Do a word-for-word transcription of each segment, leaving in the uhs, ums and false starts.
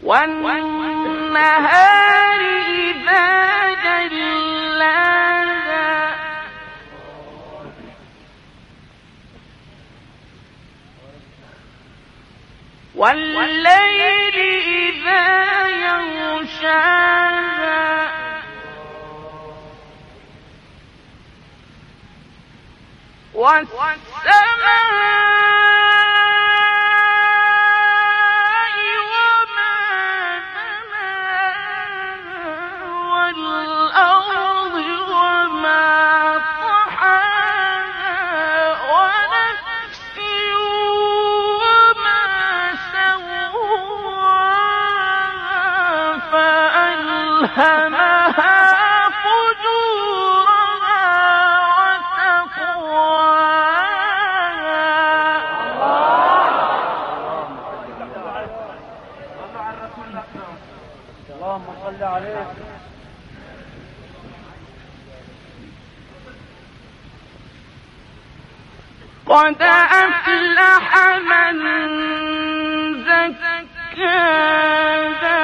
والنهار إذا جلاها والليل إذا يغشاها والسماء فألهمها فجورها وتقواها. اللهم صل عليه. قد أفلح من زكاها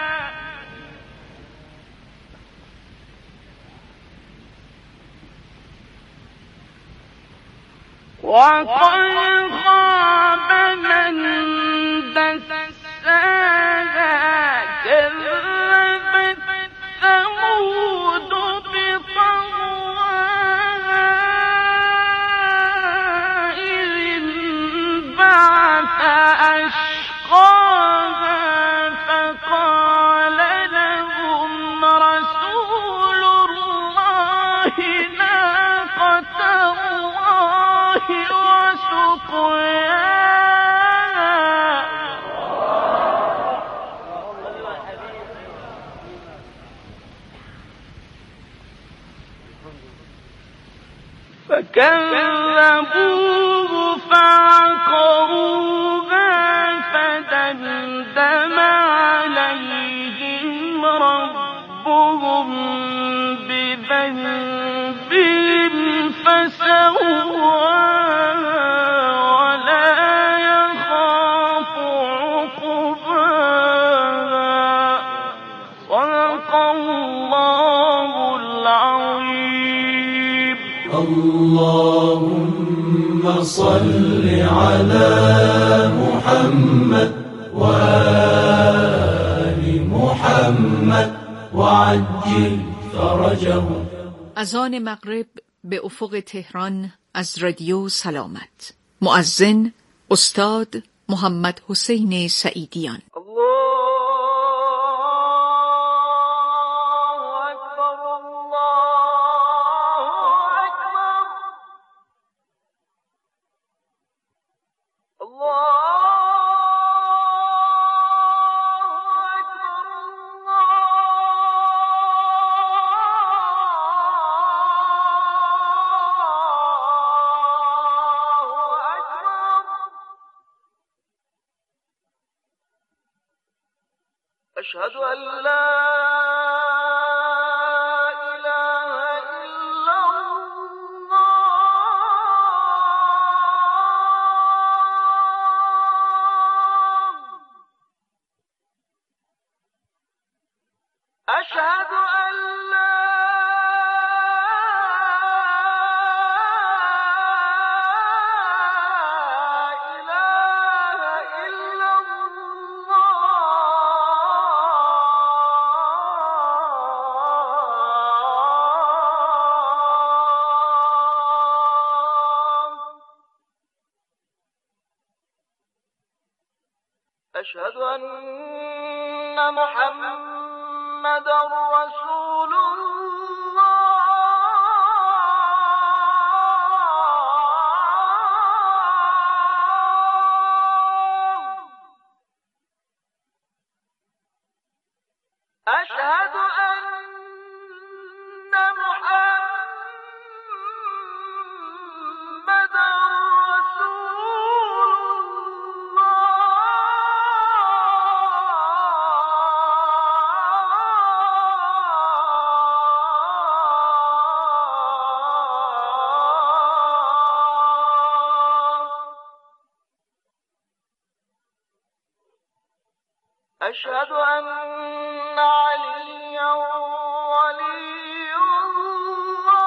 وقد خاب من دساها كذبت ثمود بطغواها إذ انبعث أشقاها فقال لهم رسول الله ناقة الله وسقياها. فكذبوه فعقروها فدمدم عليهم ربهم بذنبهم فسواها ولا يخاف عقباها. صدق الله العظيم. اللهم صل على محمد وآل محمد وعجل فرجهم. اذان مغرب به افق تهران از رادیو سلامت. مؤذن استاد محمد حسین سعیدیان. أشهد أن لا إله إلا الله. أشهد أن لا أشهد أن محمدًا رسول الله. أشهد أن محمدًا رسول الله. أشهد أن عليا ولي الله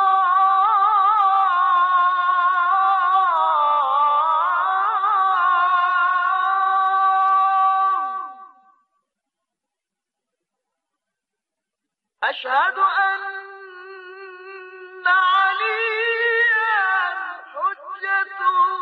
أشهد أن عليا حجة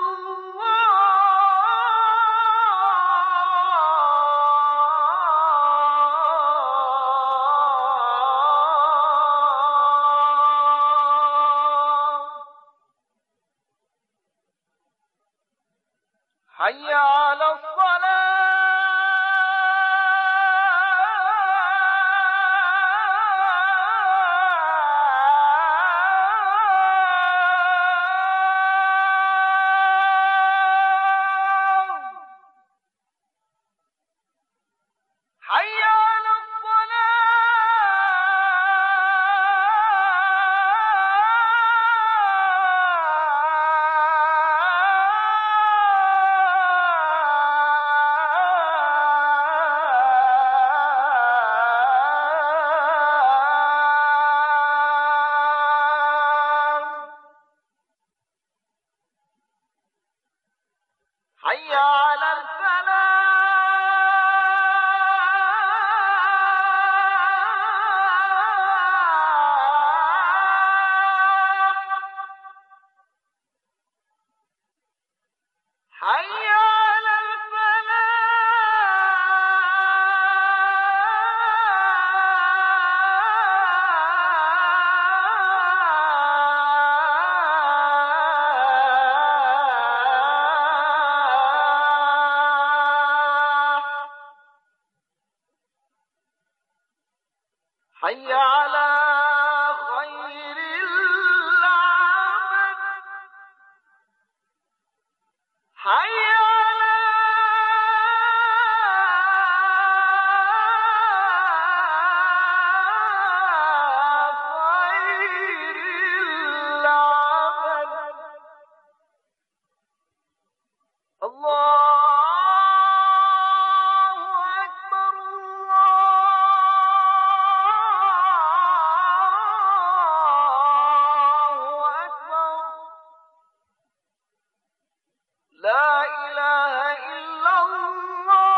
حي على الصلاة حي على حي على الفلاح حي على حي على خير العمل حي على خير العمل الله لا إله إلا الله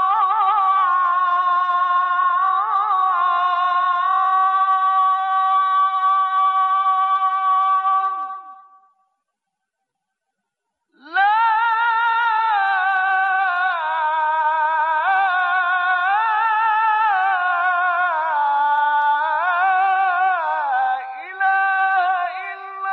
لا إله إلا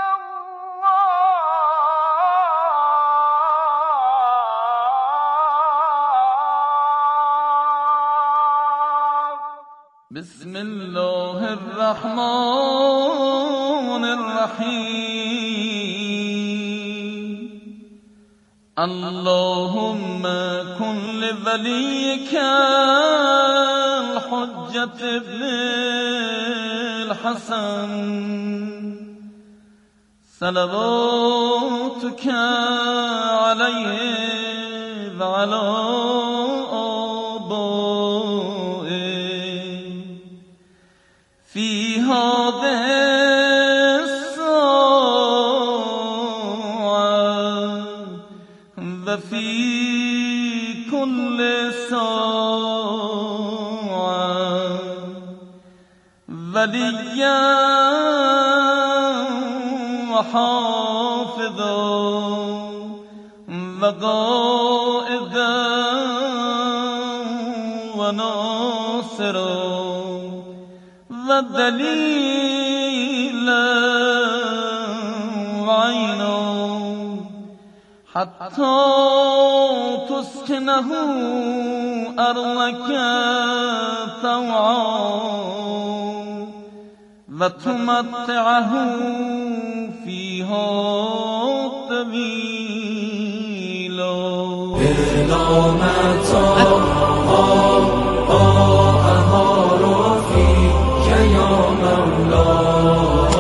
بسم الله الرحمن الرحيم اللهم كن لوليك الحجة ابن الحسن صلواتك عليه وعلى في هذه الساعة وفي كل ساعة وليا وحافظا وقائدا وناصرا ودليلا وعينا حتى تسكنه أرضك طوعا وتمتعه فيها طويلا إلى متى أهار فيك يا مولاي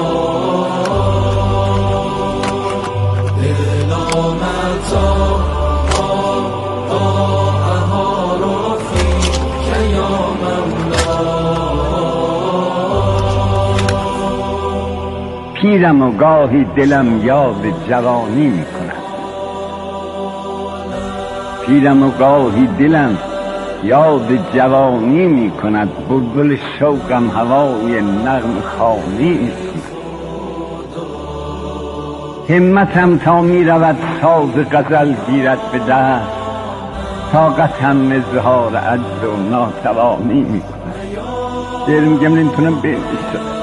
إلى متى أهار فيك پیرم و گاهی دلم یاد جوانی می کند، پیرم و گاهی دلم یاد جوانی می کند، بلبل شوقم هوای نغم خوانی می کند. همتم تا می رود ساز غزل گیرد به دست، طاقتم اظهار عجز و ناتوانی می کند. شعر میگم نمیتونم بنویسم.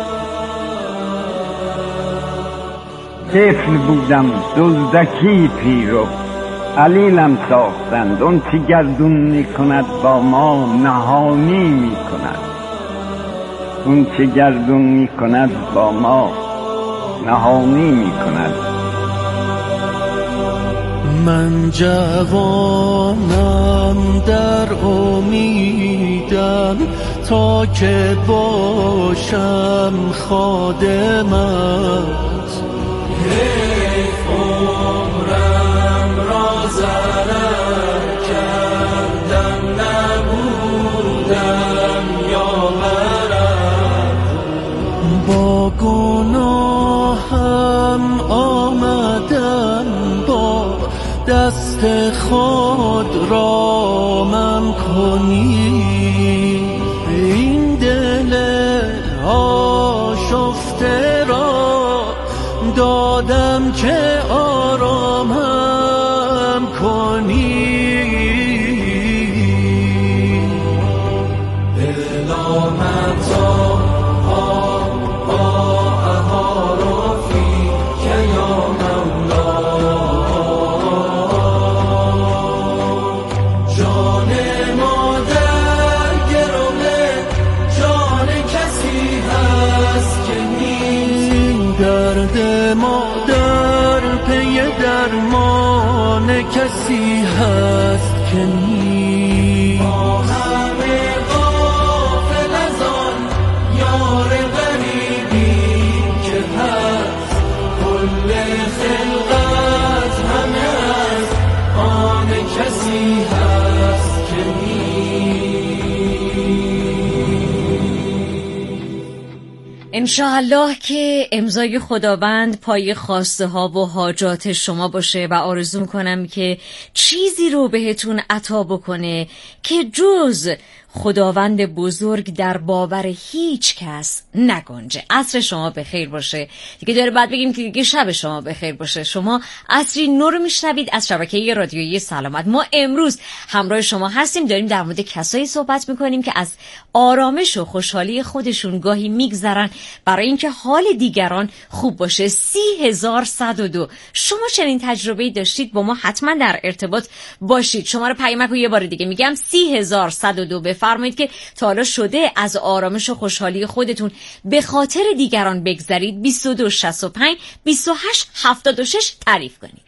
طفل بودم دزدکی پیرو، علیلم ساختند، اون چی گردون می کند با ما نهانی می کند، اون چی گردون می کند با ما نهانی می کند. من جوانم در امیدم تا که باشم خادمت، حیف عمرم را ضرر کردم نبودم یاورم، با گناهم آمدم با دست خود رامم کنی، این دل آشفته را دادم که آرامم کنی. کسی هست که نی با همه غافل از آن یار غریبی که هست، کل خلقت همه از آن کسی هست که انشاءالله که امضای خداوند پای خواسته ها و حاجات شما باشه و آرزو میکنم که چیزی رو بهتون عطا بکنه که جز خداوند بزرگ در باور هیچ کس نگنجه. عصر شما بخیر باشه. دیگه داره بعد بگیم که دیگه شب شما بخیر باشه. شما عصری نو رو میشنوید از شبکه رادیویی سلامت. ما امروز همراه شما هستیم، داریم در مورد کسایی صحبت میکنیم که از آرامش و خوشحالی خودشون گاهی میگذرن برای اینکه حال دیگران خوب باشه. سی هزار صد و دو شما چنین تجربه‌ای داشتید با ما حتما در ارتباط باشید. شماره پیامک رو یه بار دیگه میگم سی هزار صد و دو بفرمایید که تا حالا شده از آرامش و خوشحالی خودتون به خاطر دیگران بگذرید. بیست و دو شصت و پنج بیست و هشت هفتاد و شش تعریف کنید.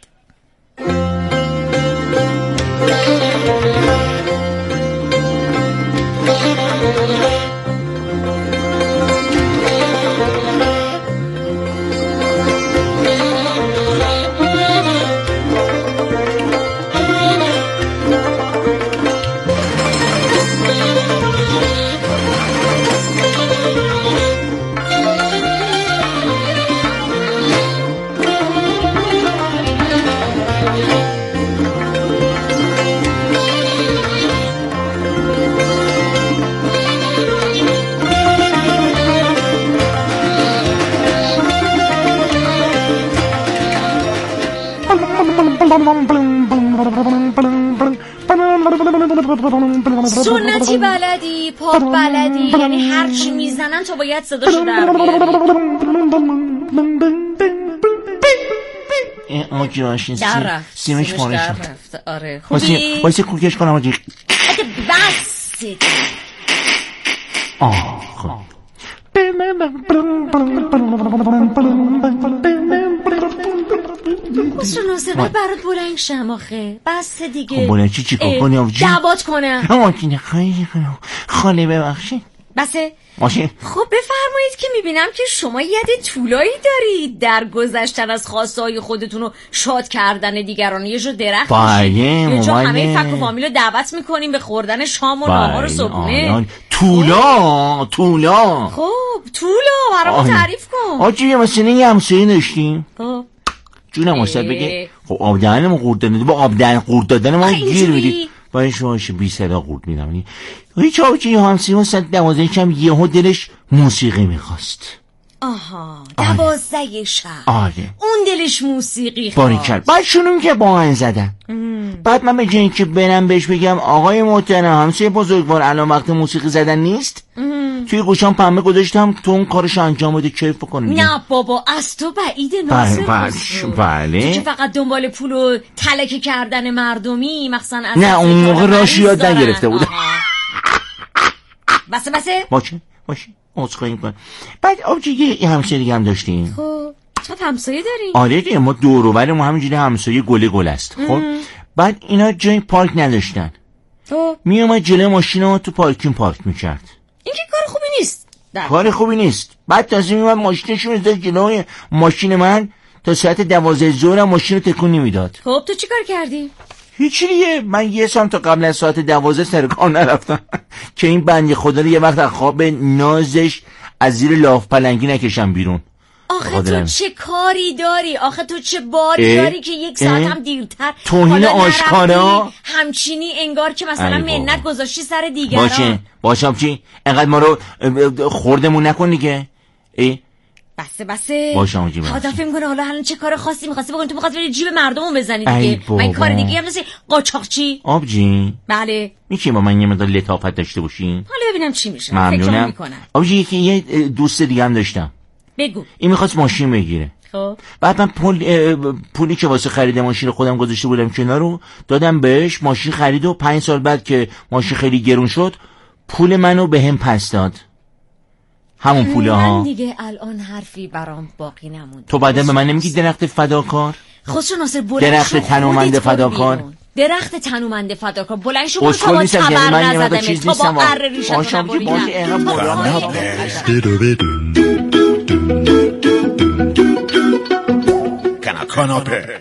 سنتی بلدی، پاپ بلدی، یعنی هر چی میزنن تو باید صداشو در بیاری. این آجی باشین در رفت سیمش پاره شد. آره خوبی؟ وایسی کوکش کنم آجی. بس آه خب خسرو صدا برات بلند شم آخه. بس دیگه. خب بلند چی چی کن کنی آجی؟ دعوات کنم آجی خیلی کنم خاله ببخشید. بسه؟ ماشین. خب بفرمایید که میبینم که شما ید طولایی دارید در گذشتن از خواستهای خودتون و شاد کردن دیگران. یه جو درخت بله یه جا بله. همه فک و فامیل رو دعوت میکنیم به خوردن شام و ناهار و صبحونه. تولا تولا خب تولا برام تعریف کن. آجی مثلا یه همسایه داشتیم. خب جونم استاد بگه خب آب دهنمو قورت دادن، با آب دهن قورت دادن ما گیر میدی. باشه باشه بی صدا قورت میدم. هیچ آبچه یه همسایه ساعت دوازده شب یهو دلش موسیقی میخواست. آها دوازده شب. آره اون دلش موسیقی خواست. باریکل. بعد شونون که با من زدن. بعد من به جایی که برم بهش بگم آقای محترم همسایه بزرگوار الان وقت موسیقی زدن نیست، توی گوشام پنبه گذاشتم تو اون کارش انجام بده کیف بکنه. نه بابا از تو بعیده ناصر. بله بله. تو که فقط دنبال پول و تلکه کردن مردمی مثلا از نه اون موقع راشی یاد نگرفته بود. بسه بسه باشه باشه عذرخواهی می‌کنم. بعد آبجی یه همسایه دیگه هم داشتیم. خب چقدر همسایه داریم؟ آره دیگه ما دور و بر ما همینجوری همسایه گله گل است. خب بعد اینا جای پارک نداشتن. خب می اومد جلوی ماشینو تو پارکینگ پارک میکرد. این که کار خوبی نیست. کار خوبی نیست. بعد تازه می اومد ماشینشو میذاشت جلوی ماشین من تا ساعت دوازده ظهر ماشین رو تکون نمیداد. خب تو چیکار کردی؟ هیچی دیگه. من یه ساعت تا قبل از ساعت دوازده سر کار نرفتم که این بنده خدا رو یه وقت از خواب نازش از زیر لاف پلنگی نکشم بیرون. آخه تو چه کاری داری؟ آخه تو چه باری داری که یک ساعت هم دیرتر توهین آشکارا همچینی انگار که مثلا منت گذاشتی سر دیگران. باشه باشه چی انقدر ما رو خوردمون نکن دیگه. ای بسه بسه باشه آمجی باشه. آدم فهم کنه حالا الان چه کار خاصی می‌خواستی بکنی؟ تو می‌خواستی بری جیب مردمو بزنی دیگه. من کار دیگه هم مثل قاچاقچی. آبجی بله میشه با من یه مقدار لطافت داشته باشین؟ حالا ببینم چی میشه. ممنونم. آبجی که یه دوست دیگه هم داشتم. بگو. این می‌خواست ماشین بگیره. خب بعد من پول پولی که واسه خرید ماشین خودم گذاشته بودم کنار رو دادم بهش. ماشین خرید و پنج سال بعد که ماشین خیلی گرون شد پول منو بهم پس داد. همون پوله ها. من دیگه الان حرفی برام باقی نمونده. تو بعدا به من نمیگی درخت فداکار؟ خسرو ناصر بلند درخت تنومند فداکار. درخت تنومند فداکار بلند شو. برو تا با تبر نزدم تا با اره ریشتو نبریدم. کاناپه.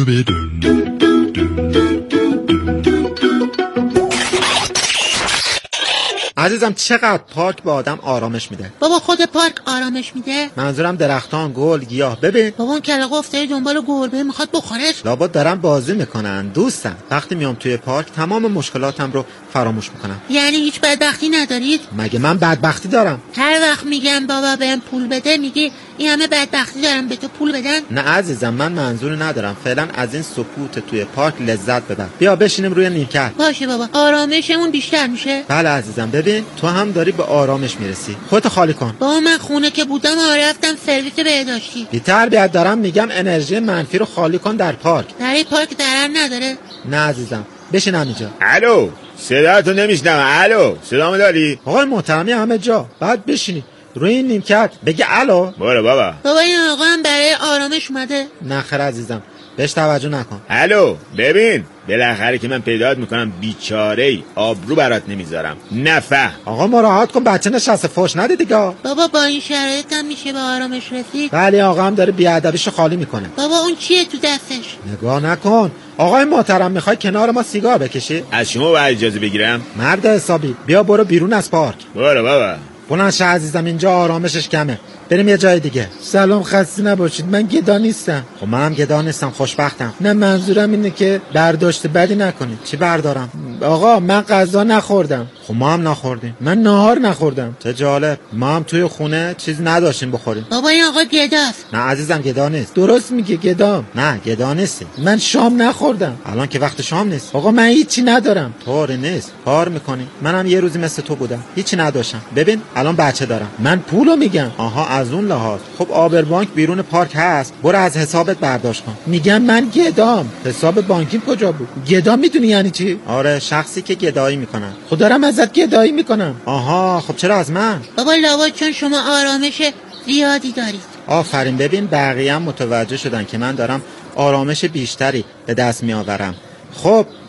عزیزم چقدر پارک به آدم آرامش میده. بابا خود پارک آرامش میده؟ منظورم درختان، گل، گیاه. ببین بابا اون کلاغ افتاده دنبال گربه میخواد بخورش. لابد دارن بازی میکنن. دوستم وقتی میام توی پارک تمام مشکلاتم رو فراموش میکنم. یعنی هیچ بدبختی ندارید؟ مگه من بدبختی دارم؟ هر وقت میگم بابا بهم پول بده میگی این همه بدبختی دارم به تو پول بدن؟ نه عزیزم من منظوری ندارم. فعلا از این سکوت توی پارک لذت ببر. بیا بشینیم روی نیمکت. باشه بابا آرامشمون بیشتر میشه. بله عزیزم ببین تو هم داری به آرامش میرسی. خودت خالی کن. بابا من خونه که بودم آره رفتم سرویس بهداشتی. بی تربیت دارم میگم انرژی منفی رو خالی کن در پارک. در این پارک درن نداره؟ نه عزیزم بشین همینجا. الو صداتو نمیشنم. الو صدامو داری؟ آقای محترمی همه جا. بعد بشینی روی این نیمکت بگه الو. برو بابا. بابا این آقا هم برای آرامش اومده. نه خیر عزیزم بهش توجه نکن. الو ببین بالاخره که من پیدات میکنم بیچاره‌ای آبرو برات نمیذارم. نفهم. آقا مراعات کن بچه نشسته فوش نده دیگه. بابا با این شرایط هم میشه به آرامش رسید؟ ولی آقا هم داره بیادبیشو خالی میکنه. بابا اون چیه تو دستش؟ نگاه نکن. آقای محترم میخوای کنار ما سیگار بکشی؟ از شما باید اجازه بگیرم؟ مرد حسابی بیا برو بیرون از پارک. برو بابا. بلند شه عزیزم اینجا آرامشش کمه. بریم یه جای دیگه. سلام خسته نباشید من گدا نیستم. خب منم گدا نیستم خوشبختم. نه منظورم اینه که برداشت بدی نکنید. چی بردارم؟ آقا من غذا نخوردم. خب ما هم نخوردیم. من نهار نخوردم. چه جالب. ما هم توی خونه چیز نداشتیم بخوریم. بابا این آقا گداست. نه عزیزم گدا نیست. درست میگه گدام. نه گدا نیست. من شام نخوردم. الان که وقت شام نیست. آقا من هیچی ندارم. طوری نیست. کار میکنی. منم یه روزی مثل تو بودم. هیچی نداشتم. ببین الان بچه دارم. من پولو میگم. آها از اون لحاظ. خب آبربانک بیرون پارک هست. برو از حسابت برداشت کن. میگم من گدام. حساب بانکیم کجا بود؟ گدا میدونی یعنی چی؟ آره شخصی که گدایی میکنن. خب دارم ازت گدایی میکنم. آها خب چرا از من؟ بابا لابد چون شما آرامش زیادی دارید. آفرین. ببین بقیه هم متوجه شدن که من دارم آرامش بیشتری به دست میآورم. خب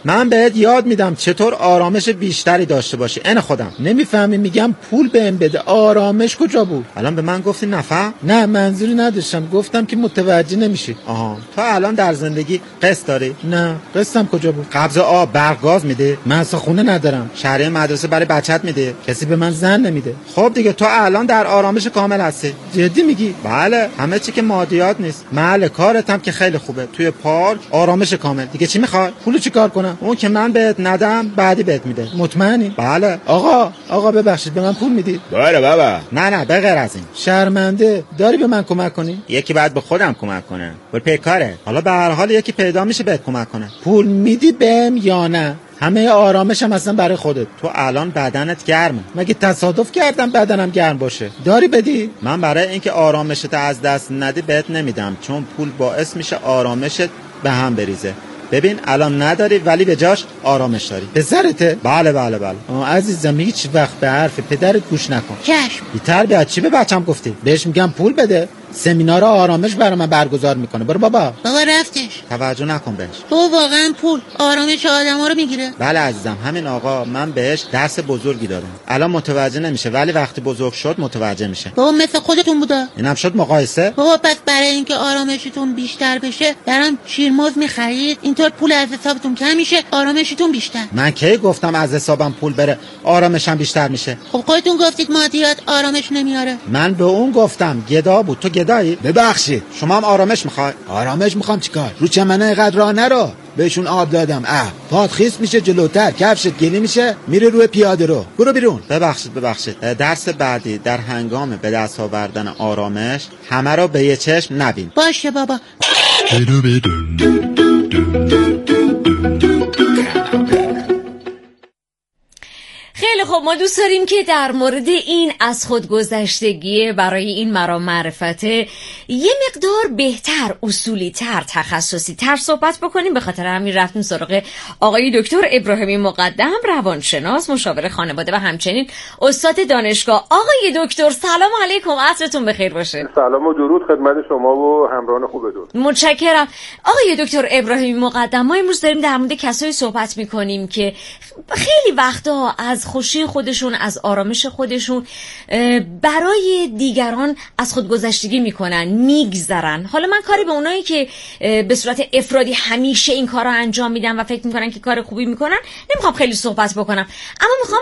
من بهت یاد میدم چطور آرامش بیشتری داشته باشی. این خودم نمیفهمی، میگم پول بهم بده، آرامش کجا بود؟ الان به من گفتی نفهم؟ نه منظوری نداشتم، گفتم که متوجه نمیشی. آها، تو الان در زندگی قسط داری؟ نه، قسطم کجا بود؟ قبض آب، برق، گاز میده؟ من اصلا خونه ندارم. شهریه مدرسه برای بچت میده؟ کسی به من زن نمیده. خب دیگه تو الان در آرامش کامل هستی. جدی میگی؟ بله، همه چی که مادیات نیست. محل کارت هم که خیلی خوبه، توی پارک آرامش کامل. دیگه چی میخوای؟ پولو چیکار کنم؟ اون که من بهت ندم بعدی بهت میده. مطمئنی؟ بله. آقا آقا ببخشید، به من پول میدی؟ باره بابا. نه نه، به غیر از این شرمنده داری به من کمک کنی؟ یکی بعد به خودم کمک کنه. ول پیکاره. حالا به هر حال یکی پیدا میشه بهت کمک کنه. پول میدی بهم یا نه؟ همه آرامشم اصلا برای خودت. تو الان بدنت گرمه، مگه تصادف کردم بدنم گرم باشه؟ داری بدی؟ من برای اینکه آرامشت از دست ندی بهت نمیدم، چون پول باعث میشه آرامشت به هم بریزه. ببین الان نداری ولی به جاش آرامش داری. پسرته؟ بله بله بله. آه عزیزم، هیچ وقت به حرف پدرت گوش نکن. چشم. بی تربیت چی به بچم گفتی؟ بهش میگم پول بده، سمینار آرامش برای من برگزار میکنه. برو بابا. بابا رفتش. توجه نکن بهش. تو واقعا پول آرامش آدما رو میگیره؟ بله عزیزم، همین آقا من بهش درس بزرگی دادم. الان متوجه نمیشه ولی وقتی بزرگ شد متوجه میشه. بابا مثل خودتون بوده. اینم شد مقایسه؟ بابا پس برای اینکه آرامشتون بیشتر بشه برام شیرموز میخرید، اینطور پول از حسابتون کم میشه، آرامشتون بیشتر. من کی گفتم از حسابم پول بره آرامشم بیشتر میشه؟ خب خودتون گفتید مادیات آرامش نمیاره. من به اون گفتم گدا بود. تو گدایی؟ ببخشید شما هم آرامش میخوای؟ آرامش میخوام چیکار؟ رو چمنه اینقدر راه نرو. بهشون آب دادم. اه پات خیس میشه جلوتر، کفشت گلی میشه، میره روی پیاده رو. برو بیرون. ببخشید ببخشید درس بعدی در هنگام به دست آوردن آرامش همه رو به یه چشم نبین. باشه بابا. خیلی خب، ما دوست داریم که در مورد این از خودگذشتگی برای این مرام معرفته یه مقدار بهتر، اصولی تر، تخصصی تر صحبت بکنیم. به خاطر همین رفتیم سراغ آقای دکتر ابراهیمی مقدم، روانشناس، مشاور خانواده و همچنین استاد دانشگاه. آقای دکتر سلام علیکم، عصرتون بخیر باشه. سلام و درود خدمت شما و همراهان خوبتون. متشکرم. آقای دکتر ابراهیمی مقدم، ما امروز داریم در مورد کسایی صحبت میکنیم که خیلی وقتا از خوشی خودشون، از آرامش خودشون برای دیگران از خودگذشتگی میکنن، میگذرن. حالا من کاری به اونایی که به صورت افرادی همیشه این کار رو انجام میدن و فکر میکنن که کار خوبی میکنن نمیخوام خیلی صحبت بکنم، اما میخوام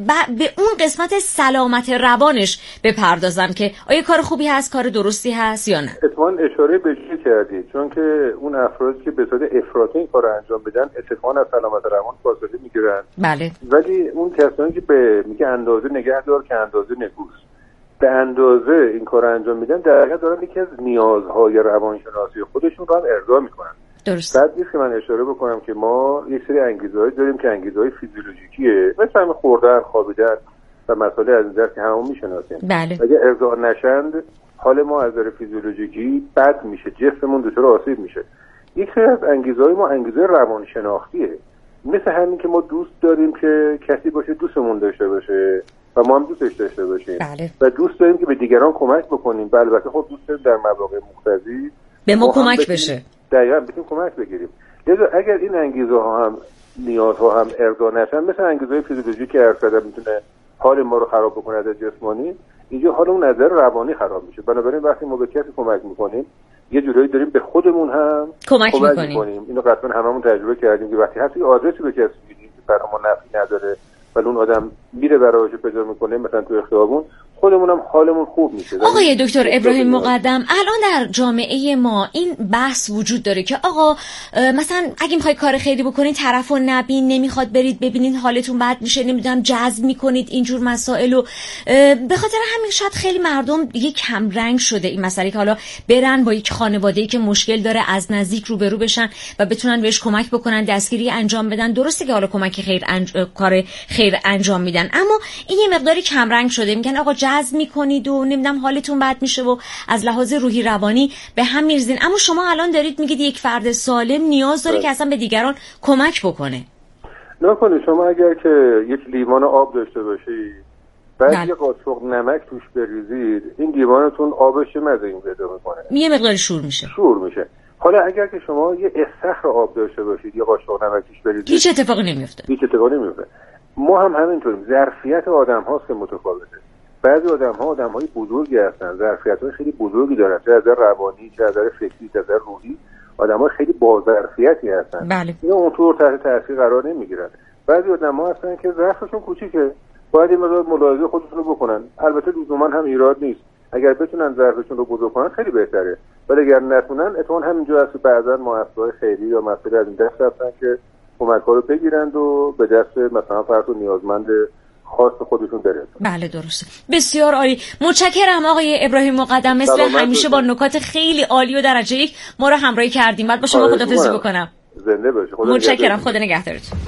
به اون قسمت سلامت روانش بپردازم که آیا کار خوبی هست، کار درستی هست یا نه. اتفاقاً اشاره به چی کردید، چون که اون افرادی که به صورت افراطی این کار رو انجام بدن اتفاقاً از سلامت روان فاصله میگیرن. بله. ولی اون کسانی که به میگه اندازه نگه دار که اندازه نگوست، به اندازه این کار انجام میدن، در حقیقت دارن یکی از نیازهای روانشناسی خودشون رو هم ارضا میکنن. درست. بعد نیست که من اشاره بکنم که ما یک سری انگیزه‌ای داریم که انگیزه‌های فیزیولوژیکیه، مثل همین خوردن، خوابیدن و مسائل از این دست که همون میشناسیم. بله. اگه ارضا نشند حال ما از نظر فیزیولوژیکی بد میشه، جسممون دچار آسیب میشه. یک سری از انگیزه‌های ما انگیزه روانشناختیه، مثل همین که ما دوست داریم که کسی باشه دوستمون داشته باشه و ما هم دوستش داشته باشیم. بله. و دوست داریم که به دیگران کمک بکنیم. بله البته خب دوست داریم در مواقع مقتضی به ما کمک بشه. دقیقاً بتونیم کمک بگیریم. لذا اگر این انگیزه ها هم نیازها هم ارضا نشن، مثل انگیزه فیزیولوژیکی که هر کدام میتونه حال ما رو خراب بکنه از جسمانی، اینجا حالمون از نظر روانی خراب میشه. بنابراین وقتی ما به کسی کمک میکنیم یه جورایی داریم به خودمون هم کمک, کمک میکنیم. میکنیم. اینو قطعا هممون تجربه کردیم که وقتی حتی آدرسی به کسی میدیم که برای ما نفعی نداره ولی اون آدم میره برایش پیدا میکنه، مثلا تو خیابون، خودمون هم حالمون خوب میشه. آقای دکتر ابراهیم مقدم، الان در جامعه ما این بحث وجود داره که آقا مثلا اگه میخوای کار خیری بکنید طرفو نبین، نمیخواد برید ببینید حالتون بد میشه، نمیدونم جذب میکنید اینجور مسائل، و به خاطر همین شاید خیلی مردم دیگه کم رنگ شده این مسئله که حالا برن با یک خانواده‌ای که مشکل داره از نزدیک روبرو بشن و بتونن بهش کمک بکنن، دستگیری انجام بدن. درسته که حالا کمک خیر انج... کار خیر انجام میدن، اما این یه مقداری کم رنگ شده. میگن آقا جذب میکنید و نمیدونم حالتون بد میشه و از لحاظ روحی روانی به هم میرزین. اما شما الان دارید میگید یک فرد سالم نیاز داره که اصلا به دیگران کمک بکنه. نکنید شما اگر که یک لیوان آب داشته باشید بعد بله. یه قاشق نمک توش بریزید، این لیوانتون آبش چه مزه‌ای پیدا میکنه؟ یه مقدار شور میشه. شور میشه. حالا اگر که شما یه استخر آب داشته باشید یه قاشق نمکیش برید هیچ اتفاقی نمیفته. هیچ اتفاقی نمیفته. ما هم همینطوریم. ظرفیت آدم هاست که متفاوته. بعضی آدم ها آدم های بزرگی هستن، ظرفیت های خیلی بزرگی دارن، چه از نظر روانی چه از نظر فکری چه از نظر روحی، آدم های خیلی با ظرفیتی هستن. بله. اینا اونطور تحت تاثیر قرار نمیگیرن. بعضی آدم ها هستن که ظرفشون کوچیکه، باید این مقدار ملاحظه خودشون رو بکنن. البته لزوما هم ایراد نیست، اگر بتونن ظرفشون رو بزرگ کنن خیلی بهتره، ولی اگر نتونن اتفاقا همینجا هست که بعضا مؤسسه‌های خیریه یا مسئله از این دست رفتن که کمک‌ها رو بگیرند و به دست مثلا فرد نیازمند خاص خودشون برسن. بله درسته. بسیار عالی. متشکرم آقای ابراهیم مقدم، مثل همیشه با نکات خیلی عالی و درجه یک ما رو همراهی کردیم. بعد با شما خداحافظی بکنم. زنده باشید. خدا متشکرم. خدا نگهدارتون.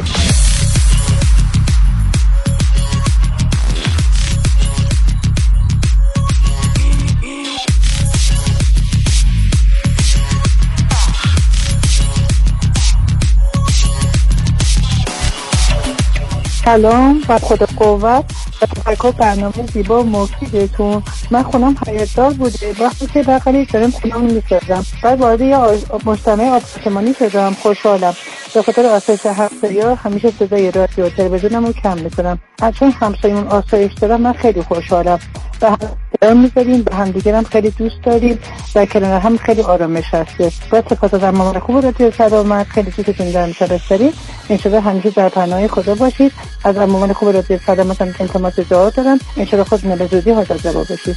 سلام و خدا قوت و تفکر برنامه زیبا و مفیدتون. من خونم حیاتدار بوده، وقتی که بغلی دارم خونم میسازم، بعد وارد یه مجتمع آپارتمانی شدم. خوشحالم به خاطر آسایش همسایه‌ها. همیشه صدای رادیو و تلویزیونم رو کم میکنم، چون همسایه‌مون آسایش دارم. من خیلی خوشحالم. به هم میذاریم، به هم دیگرم خیلی دوست داریم و کنار هم خیلی آرامش هسته. با سپاس از مامان خوب رادیو سلامت، خیلی دوستتون دارم. شرف داریم. انشالله همیشه در پناه خدا باشید. از مامان خوب رادیو سلامت هم التماس دعا دارم، انشالله خودتون به زودی حاضر جواب بشید.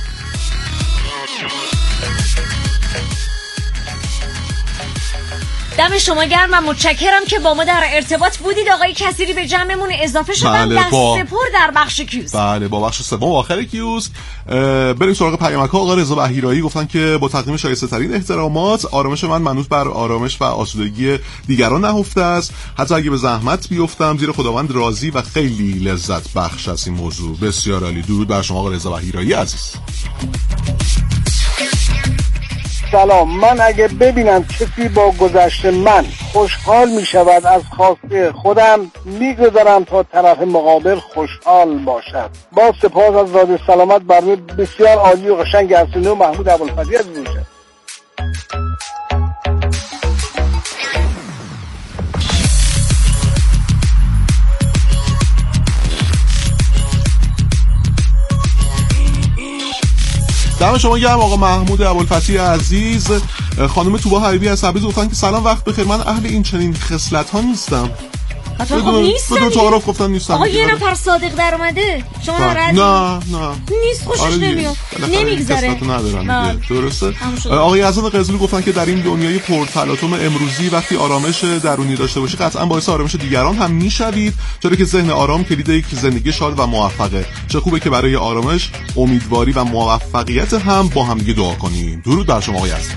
دم شما گرم و متشکرم که با ما در ارتباط بودید. آقای کثیری به جمعمون اضافه شدن. بله دست با... سپر در بخش کیوسک. بله با بخش سوم و آخر کیوسک. بریم سراغ پیامک‌ها. آقا رضا بهیرایی گفتن که با تقدیم شایسته ترین احترامات، آرامش من منوط بر آرامش و آسودگی دیگران نهفته است. حتی اگه به زحمت بیفتم زیر خداوند راضی و خیلی لذت بخش است این موضوع. بسیار عالی. درود بر شما آقا رضا بهیرایی عزیز. سلام. من اگه ببینم کسی با گذشته من خوشحال می شود از خواسته خودم میگذارم تا طرف مقابل خوشحال باشد. با سپاس از رادیو سلامت، برنامه بسیار عالی و قشنگ است. نو محمود ابوالفضلی از بوشه. دم شما گرم آقا محمود ابوالفضلی عزیز. خانم توبا حبیبی از تبریز گفتن که سلام وقت بخیر، من اهل این چنین خصلت ها نیستم. خب نیستن. بدون تعارف گفتن نیستن. آقا یه نفر صادق در اومده شما ناراحتی؟ نه نه نیست، خوشش آره نمیاد، نمیگذره. ندارن دیگه. درسته. آقای حسن قزلی گفتن که در این دنیای پرتلاطم امروزی وقتی آرامش درونی داشته باشی قطعا باعث آرامش دیگران هم میشوید، چرا که ذهن آرام کلید یک زندگی شاد و موفقه. چه خوبه که برای آرامش، امیدواری و موفقیت هم با هم دیگه دعا کنیم. درود بر شما آقای حسن.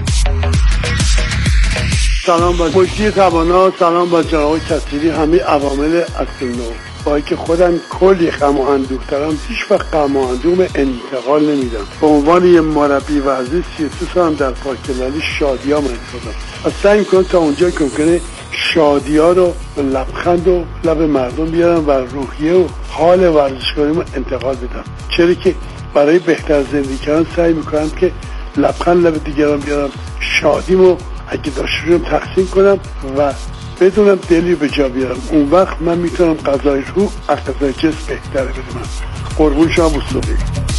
سلام با خوشی توانا، سلام با جناب کثیری، همه عوامل اصل نو. با اینکه خودم کلی غم و اندوه دارم، هیچ وقت غم و اندوهم انتقال نمیدم. به عنوان یه مربی ورزشی سی و سه سالم در پاکلالی شادیام انتقال از سعی میکنم تا اونجا که ممکنه شادیا رو به لبخند و لب مردم بیارم و روحیه و حال ورزشکاریمو انتقال بدم، چرا که برای بهتر زندگی کردن سعی میکنم که لبخند لب دیگران بیارم، شادیمو اگه داشتم تقسیم کنم و بدونم دلی به جا بیارم. اون وقت من میتونم غذای روح از غذای جسم بهتره بدونم. قربون شما بوسوقی.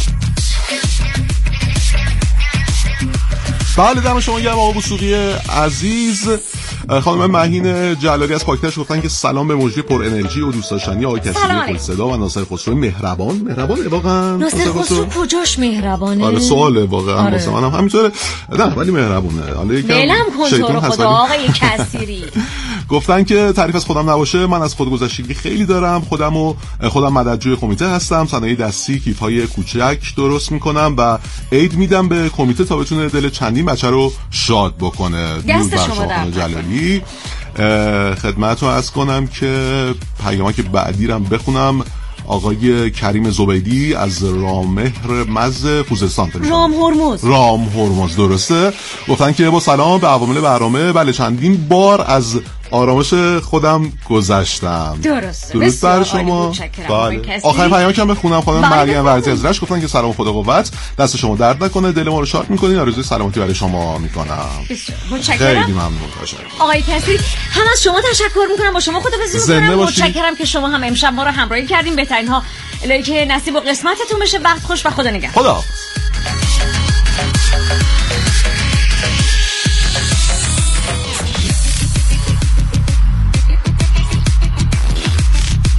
بله دم شما گرم آقا بوسوقی عزیز. خانم مهین جلالی از پاکتش گفتن که سلام به مجری پر انرژی و دوست داشتنی آقای کثیری صدا و ناصر خسرو مهربان. مهربان واقعا ناصر خسرو کجاش مهربانه؟ آره سواله واقعا واسه آره. منم همینطوره. نه ولی مهربونه. حالا یکم دلم کنترل خدا آقای کثیری. گفتن که تعریف از خودم نباشه، من از خودگذشتگی خیلی دارم. خودمو خودم مددجوی کمیته هستم، صنایع دستی کیف‌های کوچک درست میکنم و عید میدم به کمیته تا بتونه دل چندین بچه رو شاد بکنه. دست شما در جلالی. خدمتتون عرض کنم که پیامی که بعدی رو بخونم. آقای کریم زبیدی از رامهر مز خوزستان. رام هرمز رام هرمز درسته. گفتن که با سلام به عوامل برنامه، بله چندین بار از آرامش خودم گذشتم. درسته. درود بر شما. بله. آخرین پیام که بخونم خانم مریم ورزی از رشت گفتن که سلام خدا قوت، دست شما درد نکنه، دل ما رو شاد می‌کنین، آرزوی سلامتی برای شما می‌کنم. متشکرم. خیلی ممنون باشم. آقای کسی هم از شما تشکر می‌کنم، با شما خداحافظی می‌کنم. متشکرم که شما هم امشب ما رو همراهی کردین. بهترین ها الهی که نصیب و قسمتتون بشه. وقت خوش و خدا نگهدار. خدا